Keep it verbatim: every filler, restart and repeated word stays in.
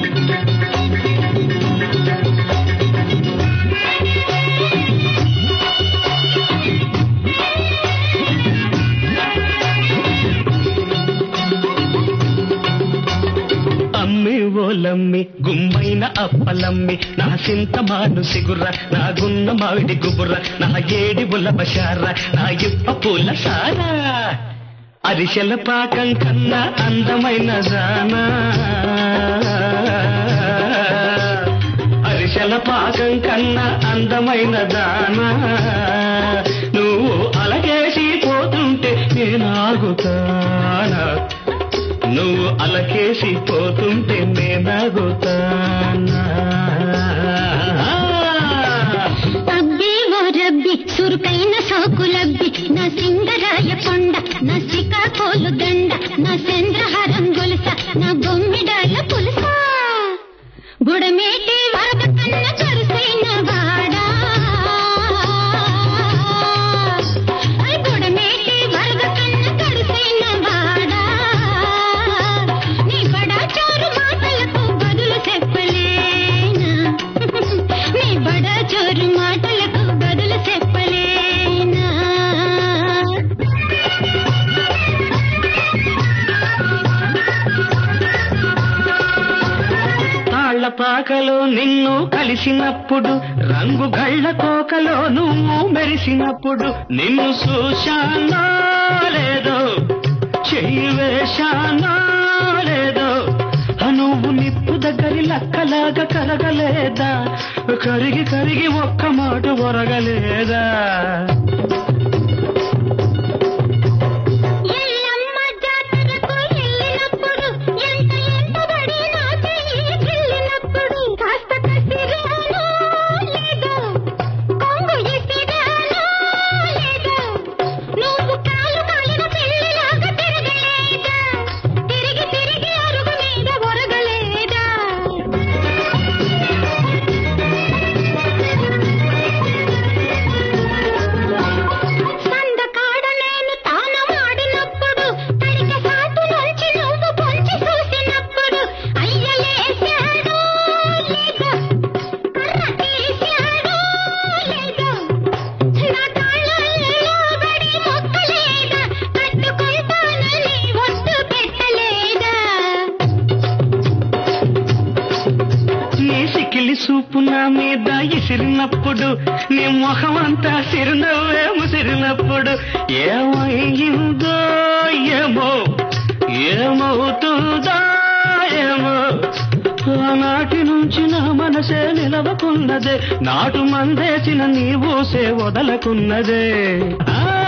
ఓలమ్మి గుమ్మైన అప్పలమ్మి నా సింత మాను సిగుర్ర నా గున్న మావిడి గుబుర్ర నా ఏడి బుల్ల బషార నా ఇప్ప పూల సారా అరిసెల పాకం కన్నా అందమైన జానా అరిసెల పాకం కన్నా అందమైన దానా నువ్వు అలగేసి పోతుంటే నేను ఆగుతానా నువ్వు అలకేసి పోతుంటే నేనాగుతానా అబ్బే ఓ రబ్బి సురుకైన సోకులబ్బి నా సింగరాయ కొండ నా శ్రీకాకోలు దండ నా చంద్రహారం గొలుస నా బొమ్మిడాల పులుస బుడమేటి వరద కన్న కరుసైన వాడా బుడమేటి వరద కన్న కరుసైన వాడా చోరు మాటలకు బదులు చెప్పలేనా తాళ్ల పాకలో నిన్ను కలిసినప్పుడు రంగు గళ్ళ కోకలో నువ్వు మెరిసినప్పుడు నిన్ను చూశానా లేదో చెయ్యి వేశానా లేదో నువ్వు నిప్పు దగ్గరి లక్కలాగా కరగలేదా కరిగి కరిగి ఒక్క మాట ఒరగలేదా చూపు నా మీద ఇసిరినప్పుడు నీ ముఖం అంతా సిరినవ్వే ముసిరినప్పుడు ఏమైందో ఏమో ఏమవుతుందో ఏమో ఆనాటి నుంచి నా మనసే నిలవకున్నదే నాటు మందేసిన నీ ఊసే వదలకున్నదే.